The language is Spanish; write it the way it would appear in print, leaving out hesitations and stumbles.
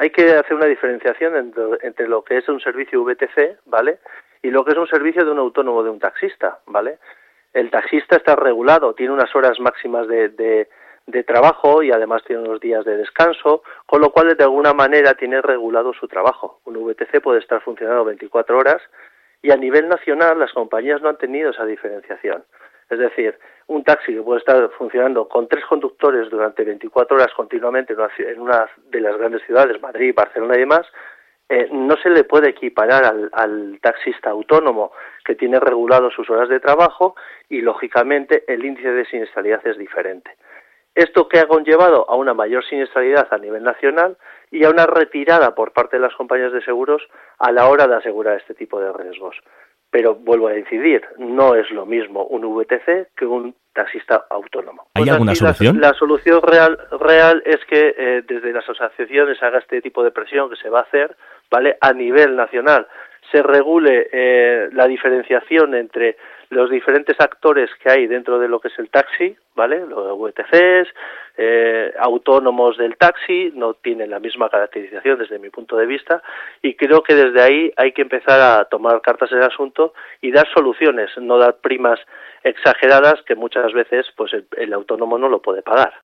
hay que hacer una diferenciación entre lo que es un servicio VTC, ¿vale?, y lo que es un servicio de un autónomo, de un taxista, ¿vale? El taxista está regulado, tiene unas horas máximas de trabajo y además tiene unos días de descanso, con lo cual de alguna manera tiene regulado su trabajo. Un VTC puede estar funcionando 24 horas y a nivel nacional las compañías no han tenido esa diferenciación. Es decir, un taxi que puede estar funcionando con 3 conductores durante 24 horas continuamente en una de las grandes ciudades, Madrid, Barcelona y demás, no se le puede equiparar al taxista autónomo que tiene regulado sus horas de trabajo y, lógicamente, el índice de siniestralidad es diferente. Esto que ha conllevado a una mayor siniestralidad a nivel nacional y a una retirada por parte de las compañías de seguros a la hora de asegurar este tipo de riesgos. Pero vuelvo a incidir, no es lo mismo un VTC que un taxista autónomo. ¿Hay alguna solución? La solución real es que desde las asociaciones haga este tipo de presión que se va a hacer, ¿vale?, a nivel nacional. Se regule la diferenciación entre los diferentes actores que hay dentro de lo que es el taxi, ¿vale? Los VTCs, autónomos del taxi, no tienen la misma caracterización desde mi punto de vista, y creo que desde ahí hay que empezar a tomar cartas en el asunto y dar soluciones, no dar primas exageradas que muchas veces pues el autónomo no lo puede pagar.